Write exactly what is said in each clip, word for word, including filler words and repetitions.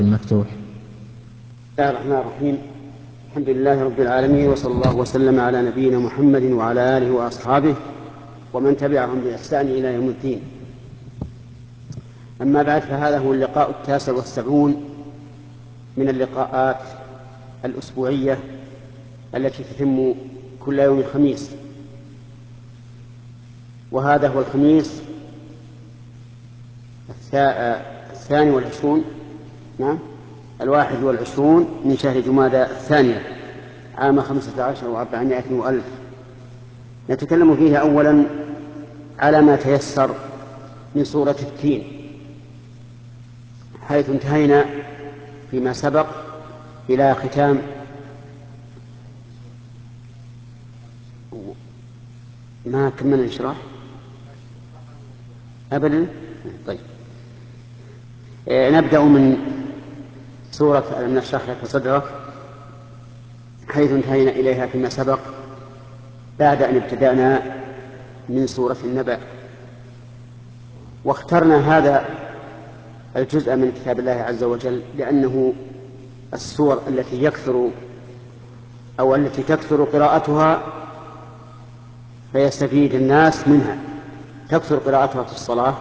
المفتوح. بسم الله الرحمن الرحيم. الحمد لله رب العالمين، وصلى الله وسلم على نبينا محمد وعلى آله وأصحابه ومن تبعهم بإحسان إلى يوم الدين. أما بعد، فهذا هو اللقاء التاسع والسبعون من اللقاءات الأسبوعية التي تتم كل يوم خميس، وهذا هو الخميس الثاني والعشرون نعم الواحد والعشرون من شهر جمادى الثانية عام خمسة عشر وأربعمائة وألف. نتكلم فيه أولا على ما تيسر من سورة التين، حيث انتهينا فيما سبق إلى ختام ما كملنا الشرح أبدا. طيب، نبدأ من سورة ألم نشرح لك صدرك، حيث انتهينا إليها فيما سبق بعد أن ابتدأنا من سورة النبأ. واخترنا هذا الجزء من كتاب الله عز وجل لأنه السور التي يكثر أو التي تكثر قراءتها فيستفيد الناس منها. تكثر قراءتها في الصلاة،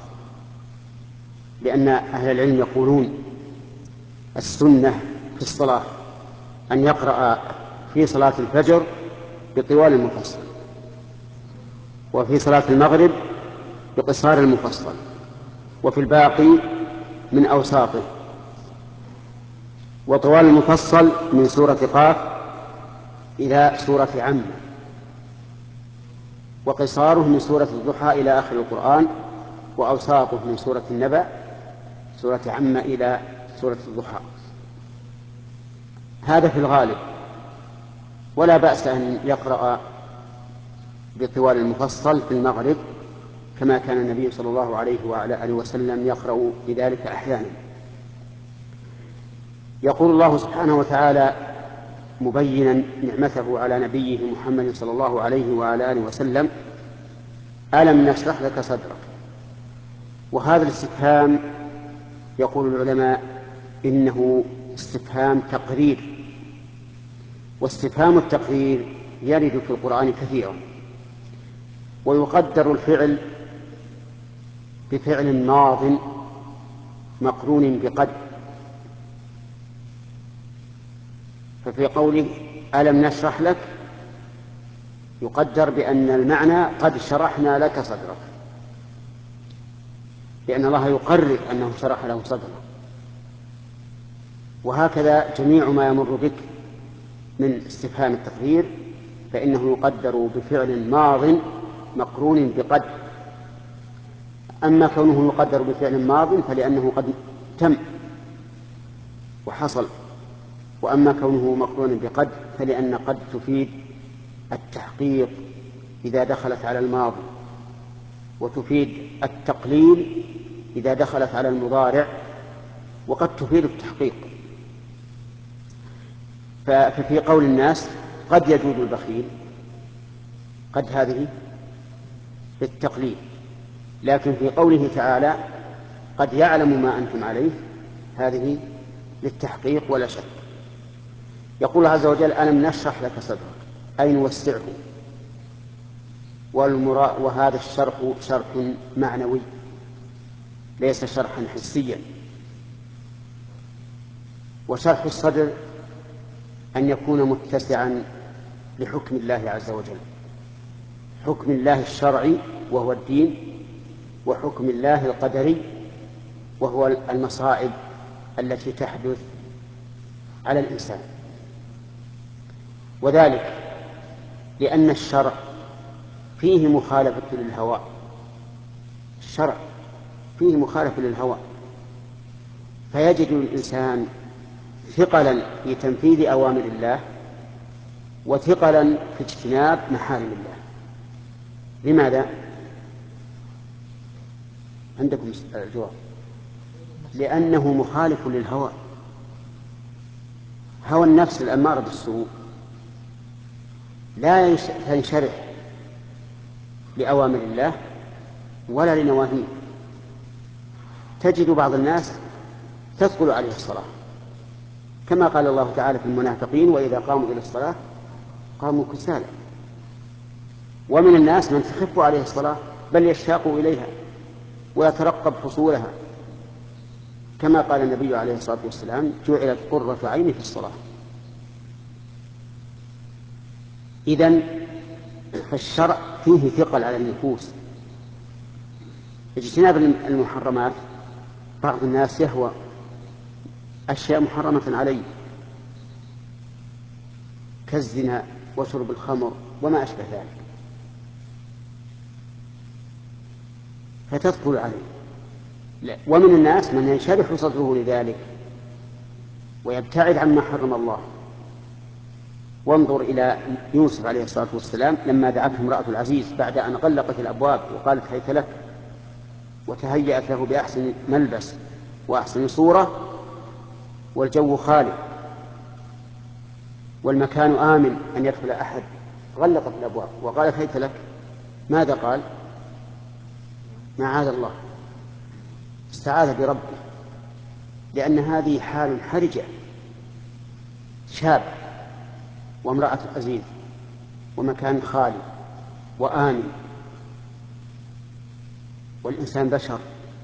لأن أهل العلم يقولون السنة في الصلاة أن يقرأ في صلاة الفجر بطوال المفصل، وفي صلاة المغرب بقصار المفصل، وفي الباقي من أوساطه. وطوال المفصل من سورة قاف إلى سورة عم، وقصاره من سورة الضحى إلى آخر القرآن، وأوساطه من سورة النبأ سورة عم إلى سورة الضحى. هذا في الغالب، ولا بأس أن يقرأ بطوال المفصل في المغرب كما كان النبي صلى الله عليه وعلى آله وسلم يقرأ بذلك أحيانا. يقول الله سبحانه وتعالى مبينا نعمته على نبيه محمد صلى الله عليه وعلى آله وسلم: ألم نشرح لك صدرك. وهذا الاستفهام يقول العلماء إنه استفهام تقرير، واستفهام التقرير يرد في القرآن كثيرا، ويقدر الفعل بفعل ماض مقرون بقد. ففي قوله ألم نشرح لك يقدر بأن المعنى قد شرحنا لك صدرك، لأن الله يقرر أنه شرح له صدره. وهكذا جميع ما يمر بك من استفهام التقرير فإنه يقدر بفعل ماض مقرون بقد. أما كونه يقدر بفعل ماض فلأنه قد تم وحصل، وأما كونه مقرون بقد فلأن قد تفيد التحقيق إذا دخلت على الماضي، وتفيد التقليل إذا دخلت على المضارع، وقد تفيد التحقيق. ففي قول الناس قد يجود البخيل، قد هذه للتقليل، لكن في قوله تعالى قد يعلم ما أنتم عليه هذه للتحقيق ولا شك. يقول عز وجل: ألم نشرح لك صدرك، أي نوسعه. وهذا الشرح شرح معنوي ليس شرحا حسيا. وشرح الصدر أن يكون متسعا لحكم الله عز وجل، حكم الله الشرعي وهو الدين، وحكم الله القدري وهو المصائب التي تحدث على الإنسان. وذلك لأن الشرع فيه مخالفة للهوى، الشرع فيه مخالفة للهوى، فيجد الإنسان ثقلا في تنفيذ أوامر الله وثقلا في اجتناب محارم الله. لماذا؟ عندكم الجواب: لأنه مخالف للهوى. هوى النفس الأمارة بالسوء لا ينشرح لأوامر الله ولا لنواهيه. تجد بعض الناس تثقل عليه الصلاة، كما قال الله تعالى في المنافقين: وإذا قاموا إلى الصلاة قاموا كسالى. ومن الناس من تخف عليه الصلاة بل يشتاق إليها ويترقب حصولها، كما قال النبي عليه الصلاة والسلام: جعلت قرة عيني في الصلاة. إذن فالشرع فيه ثقل على النفوس. اجتناب المحرمات، بعض الناس يهوى أشياء محرمة عليه كالزنا وشرب الخمر وما أشبه ذلك، فتثقل عليه. ومن الناس من ينشرح صدره لذلك ويبتعد عما حرم الله. وانظر إلى يوسف عليه الصلاة والسلام لما دعته امرأة العزيز بعد أن غلقت الأبواب وقالت: هيت لك، وتهيأت له بأحسن ملبس وأحسن صورة، والجو خالي والمكان آمن أن يدخل أحد، غلقت الأبواب وقالت: هيت لك. ماذا قال؟ معاذ الله، استعاذ بربه، لأن هذه حال حرجة، شاب وامرأة عزيز ومكان خالي وآمن، والإنسان بشر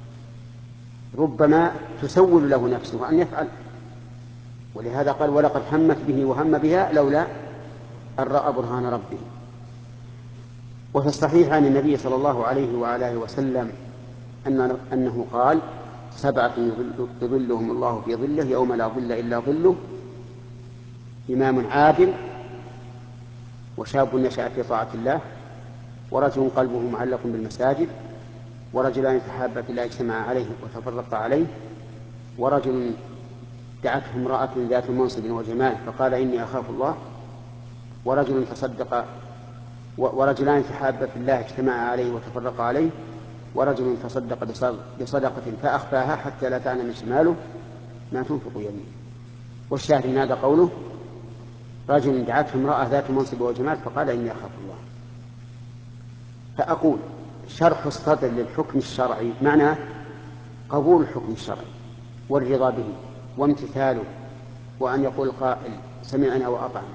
ربما تسول له نفسه أن يفعل. ولهذا قال: ولقد همت به وهم بها لولا أن رأى برهان ربه. وفي الصحيح عن النبي صلى الله عليه وعلى آله وسلم أن أنه قال: سبعة يظلهم الله في ظله يوم لا ظل إلا ظله: إمام عادل، وشاب نشأ في طاعة الله، ورجل قلبه معلق بالمساجد، ورجلان تحابا في الله اجتمعا عليه وتفرقا عليه، ورجل دعته امرأة ذات منصب وجمال فقال: إني أخاف الله، ورجل تصدق ورجلان تحابا في الله اجتمعا عليه وتفرقا عليه، ورجل تصدق بصدقة فأخفاها حتى لا تعلم شماله ما تنفق يمينه. والشاهد من هذا قوله: رجل دعته امرأة ذات منصب وجمال فقال: إني أخاف الله. فأقول: شرح الصدر للحكم الشرعي معناه قبول الحكم الشرعي والرضا به وامتثاله، وأن يقول قائل: سمعنا وأطعنا.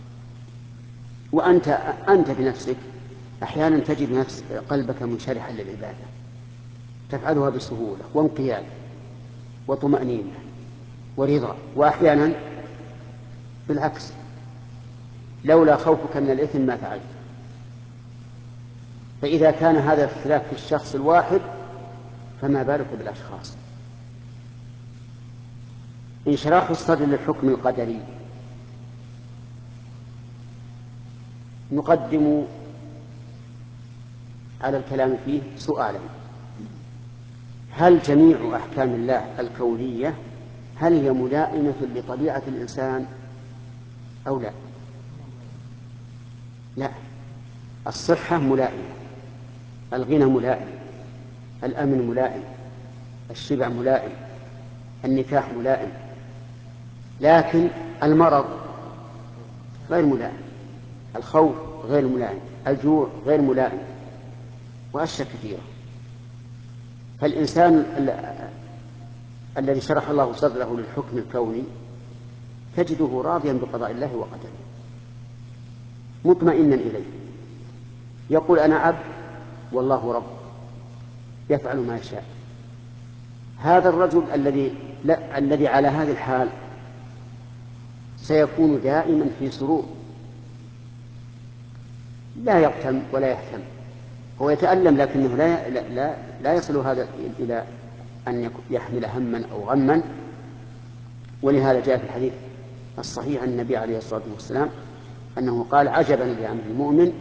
وأنت أنت بنفسك أحيانا تجد نفس قلبك منشرحا للعبادة، تفعلها بسهولة وانقياد وطمأنينة ورضا، وأحيانا بالعكس، لولا خوفك من الإثم ما فعلت. فإذا كان هذا الاختلاف في الشخص الواحد فما بالك بالأشخاص. انشراح الصدر للحكم القدري، نقدم على الكلام فيه سؤالا: هل جميع أحكام الله الكونية هل هي ملائمة لطبيعة الإنسان أو لا؟ لا. الصحة ملائمة، الغنى ملائم، الأمن ملائم، الشبع ملائم، النكاح ملائم، لكن المرض غير ملائم، الخوف غير ملائم، الجوع غير ملائم، وأشياء كثيرة. فالإنسان الذي شرح الله صدره للحكم الكوني تجده راضيا بقضاء الله وقدره، مطمئنا إليه، يقول: أنا عبد والله رب، يفعل ما يشاء. هذا الرجل الذي لا الذي على هذه الحال سيكون دائما في سرور، لا يغتم ولا يهتم، هو يتألم لكنه لا لا لا يصل هذا إلى أن يحمل هما أو غما. ولهذا جاء في الحديث الصحيح عن النبي عليه الصلاة والسلام أنه قال: عجبا لأمر المؤمن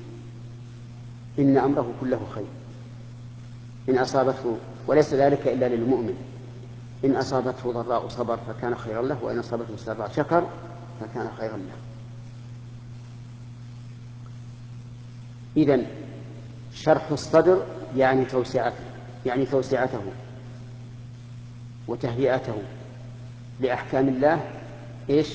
إن أمره كله خير، إن أصابته، وليس ذلك إلا للمؤمن، إن أصابته ضراء صبر فكان خيرا له، وإن أصابته سراء شكر فكان خيرا له. إذن شرح الصدر يعني توسعته، يعني توسعته وتهيئته لأحكام الله إيش؟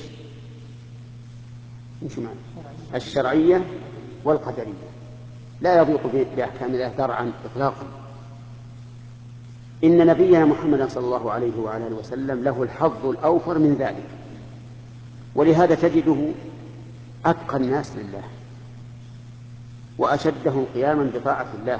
إيش معنى؟ الشرعية والقدرية، لا يضيق بأحكام الله ذرعا إطلاقا. إن نبينا محمد صلى الله عليه وعلى آله وسلم له الحظ الأوفر من ذلك، ولهذا تجده أتقى الناس لله وأشدهم قياما بطاعة الله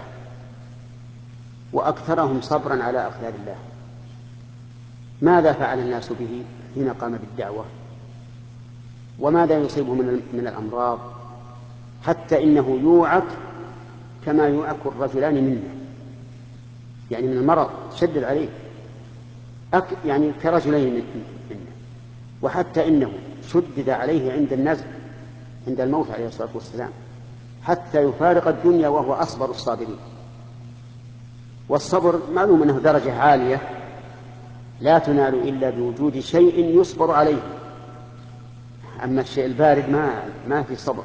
وأكثرهم صبرا على أقدار الله. ماذا فعل الناس به حين قام بالدعوة؟ وماذا يصيبه من الأمراض؟ حتى إنه يوعك كما يوعك الرجلان منه، يعني من المرض شدد عليه أك يعني كرجلين منه. وحتى إنه شدد عليه عند النزع، عند الموت عليه الصلاة والسلام، حتى يفارق الدنيا وهو أصبر الصابرين. والصبر معلوم أنه درجة عالية لا تنال إلا بوجود شيء يصبر عليه، أما الشيء البارد ما, ما في صبر.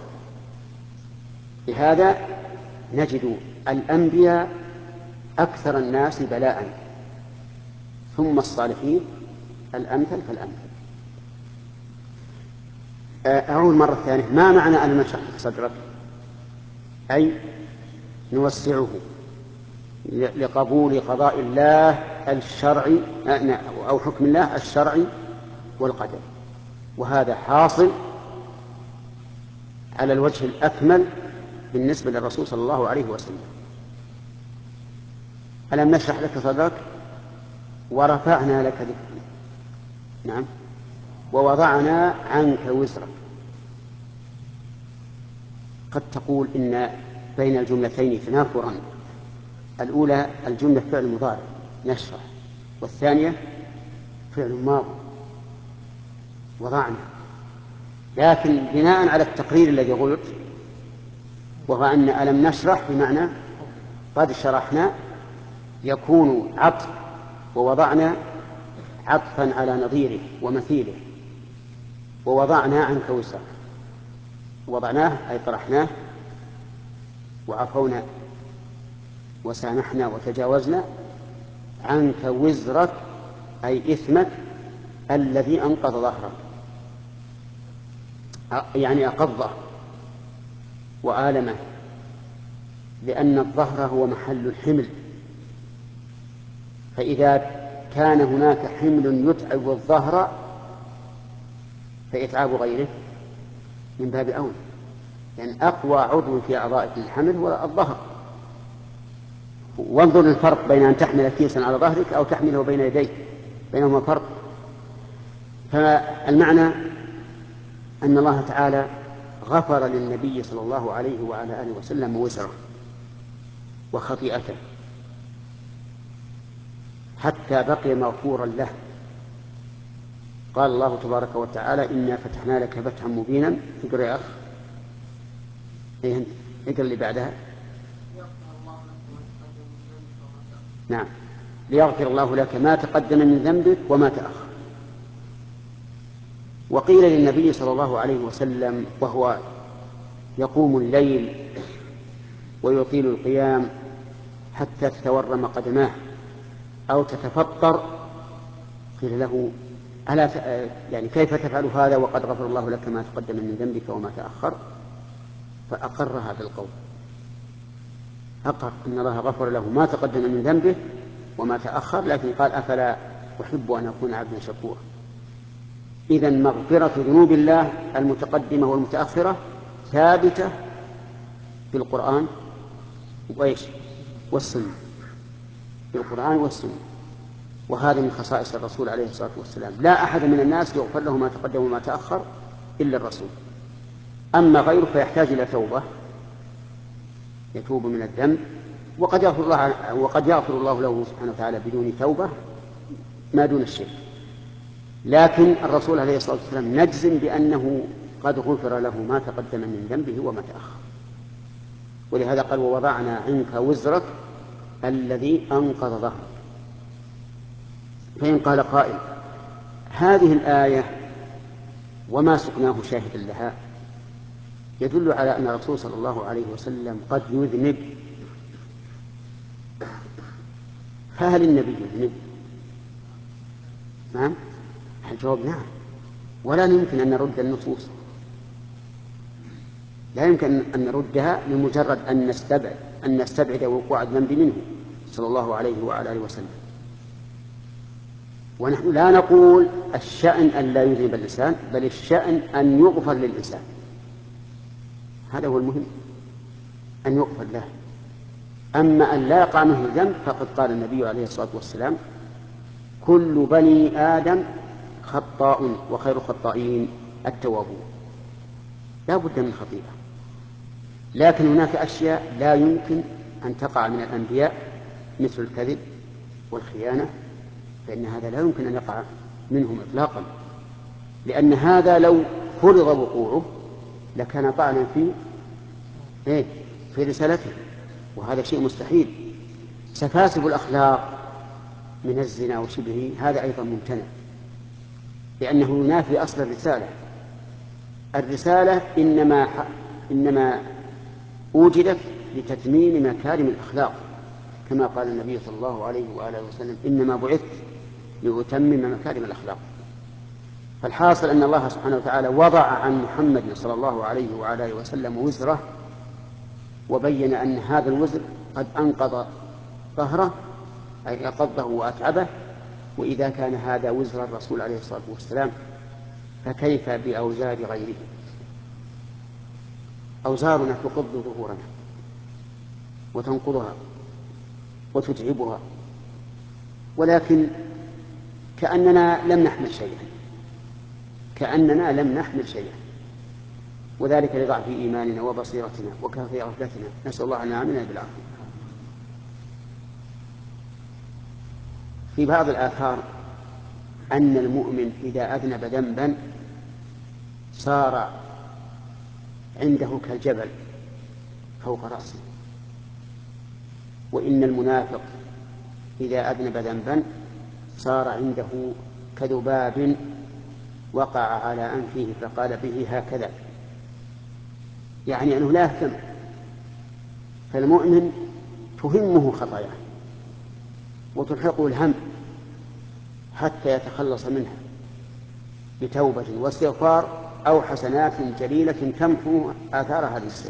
لهذا نجد الأنبياء أكثر الناس بلاء، ثم الصالحين الأمثل فالأمثل. أعود مرة ثانية، ما معنى أن نشرح صدرك؟ أي نوسعه لقبول قضاء الله الشرعي أو حكم الله الشرعي والقدر، وهذا حاصل على الوجه الأكمل بالنسبة للرسول صلى الله عليه وسلم. ألم نشرح لك صدرك ورفعنا لك ذكرك، نعم، ووضعنا عنك وزرك. قد تقول إن بين الجملتين تنافرا، الأولى الجملة فعل مضارع نشرح، والثانية فعل ماضي وضعنا، لكن بناء على التقرير الذي قلت وهو أن ألم نشرح بمعنى قد شرحنا يكون عطف، ووضعنا عطفا على نظيره ومثيله. ووضعنا عنك وزرك، وضعناه أي طرحناه، وعفونا وسامحنا وتجاوزنا عنك وزرك أي إثمك الذي أنقض ظهرك، يعني أقضه وآلمه، لأن الظهر هو محل الحمل، فإذا كان هناك حمل يتعب الظهر فإتعاب غيره من باب أولى، يعني أقوى عضو في أعضاء الحمل هو الظهر. وانظر الفرق بين أن تحمل كيسا على ظهرك أو تحمله بين يديك، بينهما فرق. فالمعنى أن الله تعالى غفر للنبي صلى الله عليه وعلى آله وسلم وزره وخطيئته حتى بقي مغفورا له. قال الله تبارك وتعالى إنا فتحنا لك فتحا مبينا. اقرأ يا أخ، اقرأ اللي بعدها. نعم، ليغفر الله لك ما تقدم من ذنبك وما تأخر. وقيل للنبي صلى الله عليه وسلم وهو يقوم الليل ويطيل القيام حتى تتورم قدماه أو تتفطر، قيل له ألا يعني كيف تفعل هذا وقد غفر الله لك ما تقدم من ذنبك وما تأخر؟ فأقر هذا القول، أقر أن الله غفر له ما تقدم من ذنبه وما تأخر، لكن قال أفلا أحب أن أكون عبدا شكورا. إذن مغفرة ذنوب الله المتقدمة والمتأخرة ثابتة في القرآن وإيش والسنة، في القرآن والسنة، وهذا من خصائص الرسول عليه الصلاة والسلام. لا أحد من الناس يغفر له ما تقدم وما تأخر إلا الرسول، أما غيره فيحتاج إلى توبة، يتوب من الذنب، وقد يغفر الله وقد يغفر الله له سبحانه وتعالى بدون توبة ما دون الشرك. لكن الرسول عليه الصلاة والسلام نجزم بأنه قد غفر له ما تقدم من ذنبه وما تأخر، ولهذا قال ووضعنا عنك وزرك الذي أنقض ظهرك. فإن قال قائل هذه الآية وما سقناه شاهدا لها يدل على أن الرسول صلى الله عليه وسلم قد يذنب، فهل النبي يذنب؟ نعم، الجواب نعم، ولا يمكن أن نرد النصوص، لا يمكن أن نردها لمجرد أن نستبعد أن نستبعد وقوع الذنب منه صلى الله عليه وعلى آله وسلم. ونحن لا نقول الشأن أن لا يذنب الإنسان، بل الشأن أن يغفر للإنسان، هذا هو المهم، أن يغفر له. أما أن لا يقع منه ذنب فقد قال النبي عليه الصلاة والسلام: كل بني آدم خطاء وخير الخطائين التوابون. لا بد من خطيئة، لكن هناك أشياء لا يمكن أن تقع من الأنبياء مثل الكذب والخيانة، فإن هذا لا يمكن أن يقع منهم إطلاقا، لأن هذا لو فرض وقوعه لكان طعنا في إيه؟ في رسالته، وهذا شيء مستحيل. سفاسف الأخلاق من الزنا وشبهه هذا أيضا ممتنع، لأنه ينافي أصل الرسالة. الرسالة إنما إنما وجدت لتتميم مكارم الأخلاق، كما قال النبي صلى الله عليه وآله وسلم: إنما بعثت لأتمم مكارم الأخلاق. فالحاصل أن الله سبحانه وتعالى وضع عن محمد صلى الله عليه وآله وسلم وزره، وبين أن هذا الوزر قد أنقض ظهره، أي أقضه وأتعبه. وإذا كان هذا وزر الرسول عليه الصلاة والسلام فكيف بأوزار غيره؟ أوزارنا تقض ظهورنا وتنقضها وتتعبها، ولكن كأننا لم نحمل شيئا، كأننا لم نحمل شيئا، وذلك لضعف إيماننا وبصيرتنا وكثرة غفلتنا. نسأل الله أن يعاملنا بالعافية. في بعض الآثار أن المؤمن إذا أذنب ذنبا صار عنده كالجبل فوق رأسه، وإن المنافق إذا أذنب ذنبا صار عنده كذباب وقع على أنفه فقال به هكذا، يعني أنه لا يهتم. فالمؤمن تهمه خطاياه وتلحقه الهم حتى يتخلص منها بتوبة واستغفار أو حسنات جليلة تمحو آثار هذه السيئة.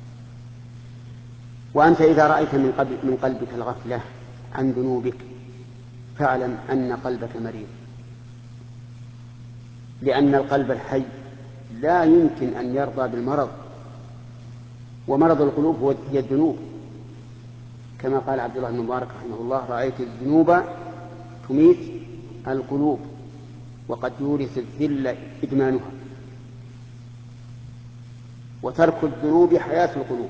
وأنت إذا رأيت من, قلب من قلبك الغفلة عن ذنوبك فاعلم أن قلبك مريض، لأن القلب الحي لا يمكن أن يرضى بالمرض، ومرض القلوب هي الذنوب، كما قال عبد الله بن مبارك رحمه الله: رأيت الذنوب تميت القلوب وقد يورث الذل إدمانها. وترك الذنوب حياة القلوب،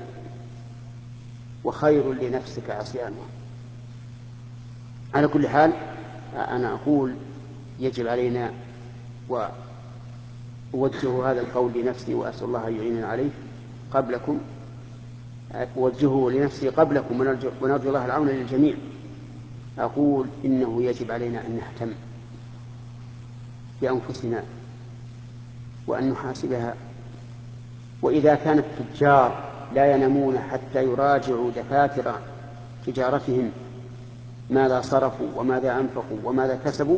وخير لنفسك عصيانها. على كل حال أنا أقول يجب علينا، وأوجه هذا القول لنفسي وأسأل الله أن يعيننا عليه قبلكم، أوجهه لنفسي قبلكم ونرجو الله العون للجميع. أقول إنه يجب علينا أن نهتم بأنفسنا وأن نحاسبها. وإذا كان التجار لا ينامون حتى يراجعوا دفاتر تجارتهم ماذا صرفوا وماذا أنفقوا وماذا كسبوا،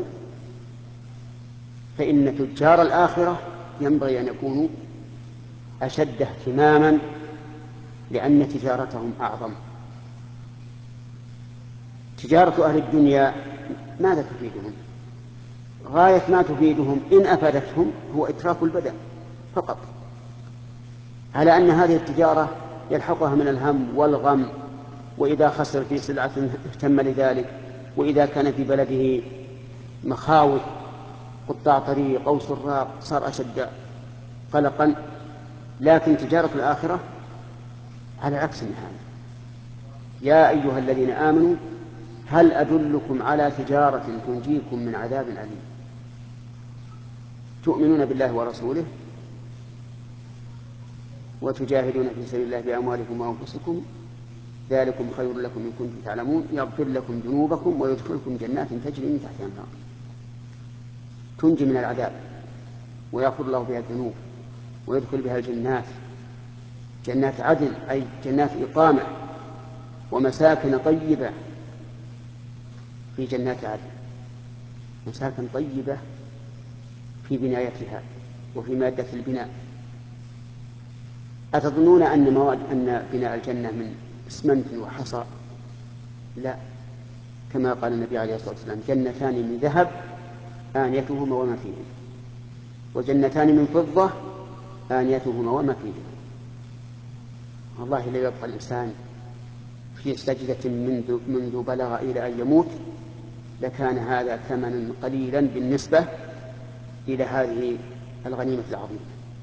فإن تجار الآخرة ينبغي أن يكونوا أشد اهتماما، لأن تجارتهم أعظم. تجارة أهل الدنيا ماذا تفيدهم؟ غاية ما تفيدهم إن أفادتهم هو إتراف البدن فقط، على أن هذه التجارة يلحقها من الهم والغم، وإذا خسر في سلعة اهتم لذلك، وإذا كان في بلده مخاوف قطاع طريق أو سراق صار أشد قلقا. لكن تجارة الآخرة على عكس من هذا. يا أيها الذين آمنوا هل أدلكم على تجارة تنجيكم من عذاب أليم تؤمنون بالله ورسوله وتجاهدون في سبيل الله بأموالكم وأنفسكم ذلكم خير لكم إن كنتم تعلمون يغفر لكم ذنوبكم ويدخلكم جنات تجري من تحتها الأنهار تنجي من العذاب ويغفر الله بها الذنوب ويدخل بها الجنات، جنات عدن أي جنات إقامة ومساكن طيبة في جنات عدن، مساكن طيبة في بنايتها وفي مادة البناء. أتظنون أن مواد أن بناء الجنة من اسمنت وحصى؟ لا، كما قال النبي عليه الصلاة والسلام: جنتان من ذهب آنيتهما وما فيهما، وجنتان من فضة آنيتهما وما فيهما. والله لا يبقى الإنسان في سجدة منذ, منذ بلغ إلى أن يموت لكان هذا ثمنا قليلا بالنسبة إلى هذه الغنيمة العظيمة.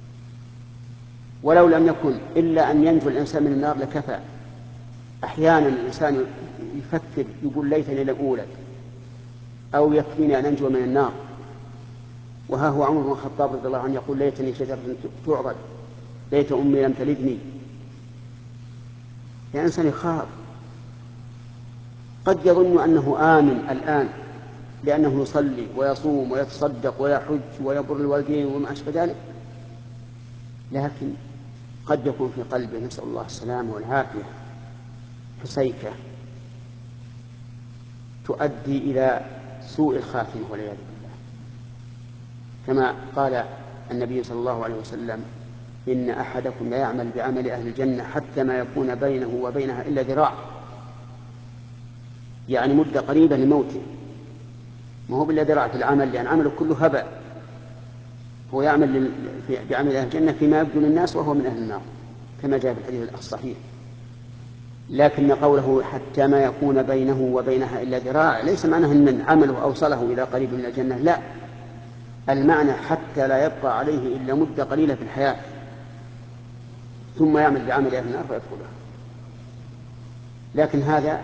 ولو لم يكن إلا أن ينجو الإنسان من النار لكفى. أحيانا الإنسان يفكر يقول ليتني لم أولد، أو يكفيني أن أنجو من النار. وها هو عمر بن الخطاب رضي الله عنه يقول ليتني شجرة تعضد، ليت أمي لم تلدني. يا إنسان يخاف، قد يظن أنه آمن الآن لأنه يصلي ويصوم ويتصدق ويحج ويبر الوالدين وما أشبه ذلك، لكن قد يكون في قلبه، نسأل الله السلامة والعافية، حسيكة تؤدي إلى سوء الخاتمة والعياذ بالله. كما قال النبي صلى الله عليه وسلم: إن أحدكم لا يعمل بعمل أهل الجنة حتى ما يكون بينه وبينها إلا ذراع، يعني مدة قريبة لموته. ما هو بالله ذراع في العمل، لأن عمله كله هباء. هو يعمل بعمل أهل الجنة فيما يبدو للناس وهو من أهل النار، كما جاء في الحديث الصحيح. لكن قوله حتى ما يكون بينه وبينها إلا ذراع ليس معناه أن عمله أوصله إلى قريب من الجنة، لا، المعنى حتى لا يبقى عليه إلا مدة قليلة في الحياة ثم يعمل بعمل أهل النار فيدخلها. لكن هذا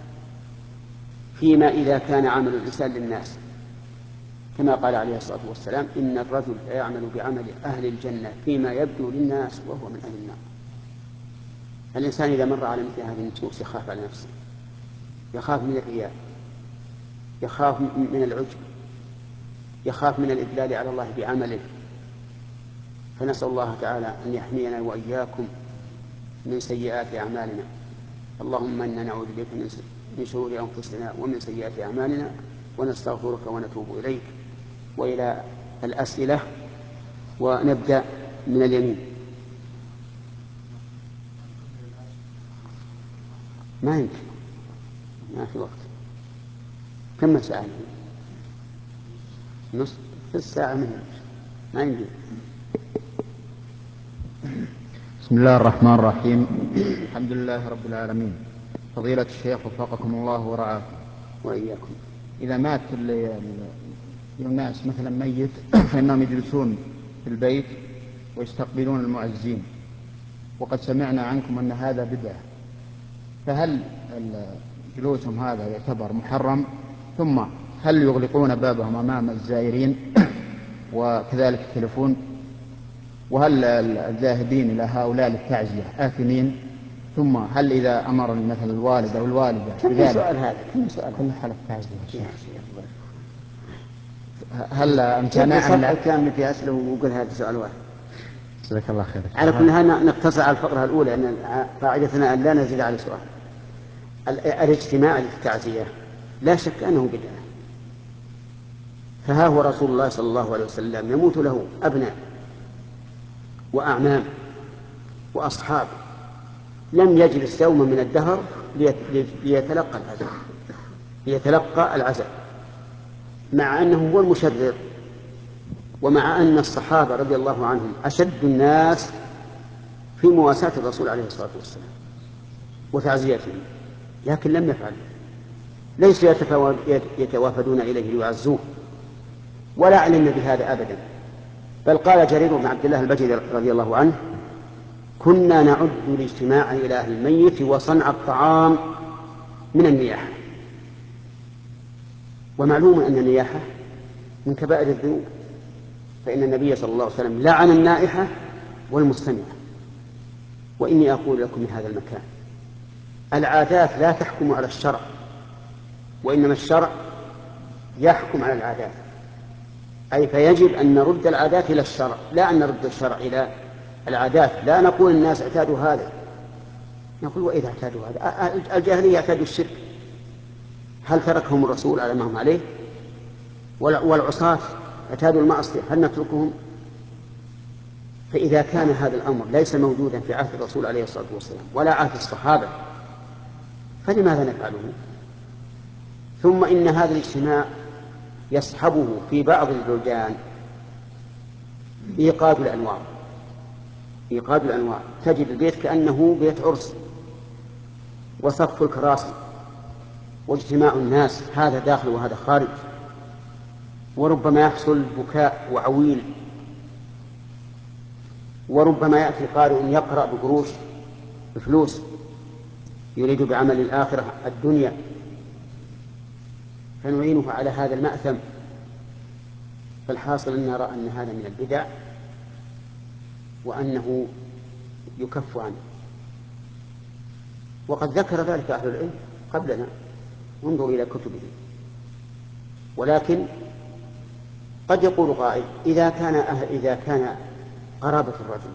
فيما إذا كان عمل الإنسان للناس، كما قال عليه الصلاة والسلام: إن الرجل لا يعمل بعمل أهل الجنة فيما يبدو للناس وهو من أهل النار. الإنسان إذا مر على مثل هذه النصوص يخاف على نفسه، يخاف من الرياء، يخاف من العجب، يخاف من الإدلال على الله بعمله. فنسأل الله تعالى أن يحمينا وإياكم من سيئات أعمالنا. اللهم إنا نعوذ بك من شرور أنفسنا ومن سيئات أعمالنا، ونستغفرك ونتوب إليك. وإلى الأسئلة، ونبدأ من اليمين. ما يمكن، ما في وقت. كم ساعة؟ نصف الساعة منه ما يمكن. بسم الله الرحمن الرحيم. الحمد لله رب العالمين. فضيلة الشيخ وفقكم الله ورعاكم وإياكم. إذا مات الناس مثلا ميت فإنهم يجلسون في البيت ويستقبلون المعزين، وقد سمعنا عنكم أن هذا بدعة، فهل جلوسهم هذا يعتبر محرم؟ ثم هل يغلقون بابهم أمام الزائرين وكذلك التلفون؟ وهل الذاهبين إلى هؤلاء للتعزية آثمين؟ ثم هل إذا أمر مثلا الوالد أو الوالدة بذلك سؤال هذا كل سؤال كل حالة تعزية هل امتنع كامل في أسئلة وقل هذا سؤال واحد؟ جزاك الله خير. على كل حال نقتصر على الفقرة الأولى، أن قاعدتنا أن لا نزيد على سؤال. الاجتماع للتعزية لا شك أنه بدعة، فها هو رسول الله صلى الله عليه وسلم يموت له أبناء وأعمام وأصحاب، لم يجلس يوما من الدهر ليتلقى العزاء ليتلقى العزاء مع أنه هو المشرر، ومع أن الصحابة رضي الله عنهم أشد الناس في مواساة الرسول عليه الصلاة والسلام وتعزيته، لكن لم يفعل. ليسوا يتوافدون إليه ليعزوه، ولا علمنا بهذا أبدا. بل قال جرير بن عبد الله البجلي رضي الله عنه: كنا نعد الاجتماع إلى أهل الميت وصنع الطعام من النياحة. ومعلوم أن النياحة من كبائر الذنوب، فإن النبي صلى الله عليه وسلم لعن النائحة والمستمعة. وإني أقول لكم من هذا المكان: العادات لا تحكم على الشرع، وإنما الشرع يحكم على العادات، أي فيجب أن نرد العادات إلى الشرع، لا أن نرد الشرع إلى العادات. لا نقول الناس اعتادوا هذا، نقول وإذا اعتادوا هذا، الجاهلية اعتادوا الشرك، هل تركهم الرسول على ما هم عليه؟ والعصاة اعتادوا المعصية، هل نتركهم؟ فإذا كان هذا الأمر ليس موجودا في عهد الرسول عليه الصلاة والسلام ولا عهد الصحابة، فلماذا نفعله؟ ثم إن هذا الاجتماع يصحبه في بعض البلدان إيقاد الأنوار. إيقاد الأنوار تجد البيت كأنه بيت عرس، وصف الكراسي واجتماع الناس، هذا داخل وهذا خارج، وربما يحصل بكاء وعويل، وربما يأتي قارئ يقرأ بقروش بفلوس يريد بعمل الآخرة الدنيا، فنعينه على هذا المأثم. فالحاصل أن نرى أن هذا من البدع وأنه يكف عنه، وقد ذكر ذلك أهل العلم قبلنا، انظروا إلى كتبهم. ولكن قد يقول قائل إذا كان أهل إذا كان قرابة الرجل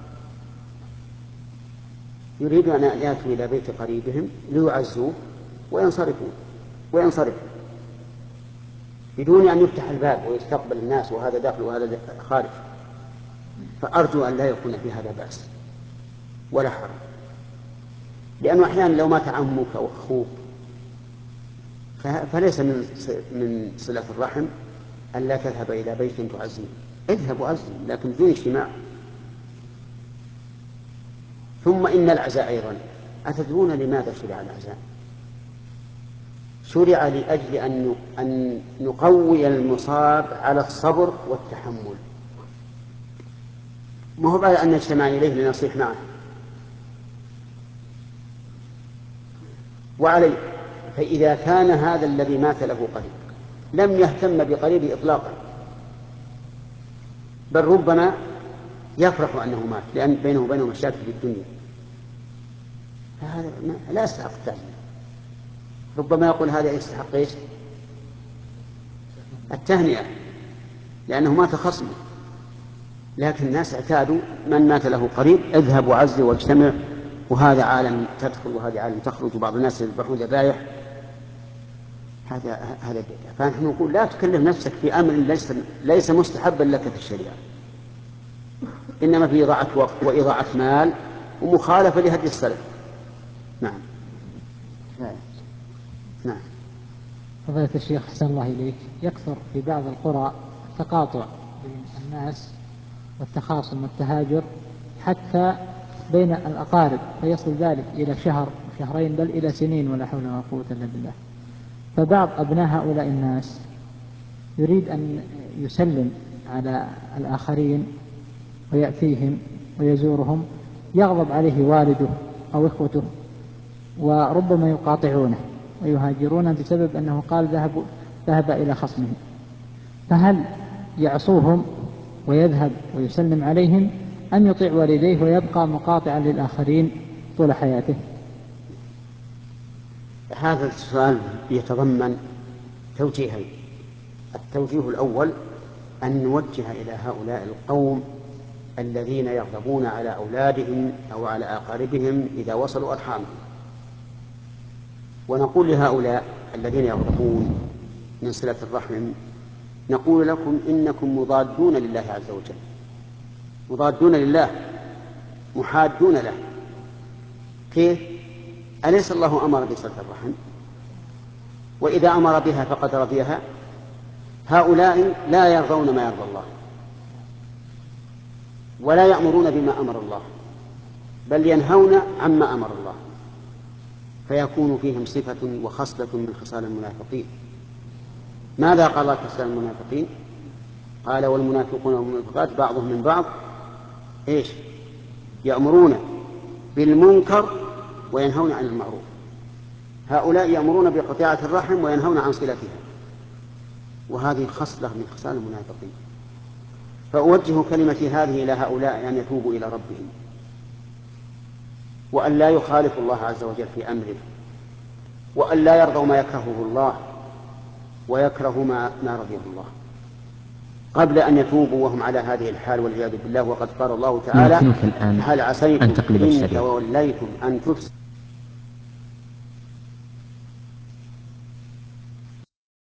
يريد أن يأتوا إلى بيت قريبهم ليعزوه وينصرفوا وينصرف بدون أن يفتح الباب ويستقبل الناس وهذا داخل وهذا خارج، فأرجو أن لا يكون في هذا بأس ولا حرج، لأنه أحيانا لو مات عمك أو أخوك فليس من من صلة الرحم أن لا تذهب إلى بيت تعزيه. اذهب وعزهم لكن بدون اجتماع. ثم إن العزاء أيضا، أتدرون لماذا شرع العزاء؟ شرع لأجل أن أن نقوي المصاب على الصبر والتحمل، ما هو بعد أن نجتمع إليه لنصيح معه. وعليه فإذا كان هذا الذي مات له قريب لم يهتم بقريبه إطلاقا، بل ربما يفرح أنه مات لأن بينه وبينه مشاكل في الدنيا، فهذا لا يستحق التهنئة. ربما يقول هذا يستحق ايش؟ التهنئة لأنه مات خصمه. لكن الناس اعتادوا من مات له قريب اذهب وعزي واجتمع، وهذا عالم تدخل وهذا عالم تخرج، وبعض الناس يذبحون ذبائح، هذا هذا بدعة. فنحن نقول لا تكلف نفسك في أمر ليس ليس مستحبا لك في الشريعة، إنما في إضاعة وقت وإضاعة مال ومخالفة لهدي السلف. نعم. نعم. فضيلة الشيخ أحسن الله إليك، يكثر في بعض القرى التقاطع بين الناس والتخاصم والتهاجر حتى بين الأقارب، فيصل ذلك إلى شهر شهرين بل إلى سنين ولا حول ولا قوة إلا بالله. فبعض أبناء هؤلاء الناس يريد أن يسلم على الآخرين ويأتيهم ويزورهم، يغضب عليه والده أو إخوته وربما يقاطعونه ويهاجرونه بسبب أنه قال ذهب, ذهب إلى خصمه، فهل يعصوهم ويذهب ويسلم عليهم أن يطيع والديه ويبقى مقاطعا للآخرين طول حياته؟ هذا السؤال يتضمن توجيهين. التوجيه الأول أن نوجه إلى هؤلاء القوم الذين يغضبون على أولادهم أو على أقاربهم إذا وصلوا أرحامهم، ونقول لهؤلاء الذين يغضبون من صلة الرحم، نقول لكم إنكم مضادون لله عز وجل، مضادون لله محادون له. كيف؟ أليس الله أمر بصلة الرحم؟ وإذا أمر بها فقد رضيها. هؤلاء لا يرضون ما يرضى الله ولا يأمرون بما أمر الله، بل ينهون عما أمر الله، فيكون فيهم صفة وخصلة من خصال المنافقين. ماذا قال الله خصال المنافقين؟ قال والمنافقون والمنافقات بعضهم من بعض إيش؟ يأمرون بالمنكر وينهون عن المعروف. هؤلاء يأمرون بقطيعة الرحم وينهون عن صلتها، وهذه خصلة من خصال المنافقين. فأوجه كلمتي هذه إلى هؤلاء أن يتوبوا إلى ربهم وأن لا يخالفوا الله عز وجل في أمره، وأن لا يرضوا ما يكرهه الله ويكرهوا ما, ما رضيه الله قبل أن يتوبوا وهم على هذه الحال والعياذ بالله. وقد قال الله تعالى هل عسيتم إن توليتم أن تفسدوا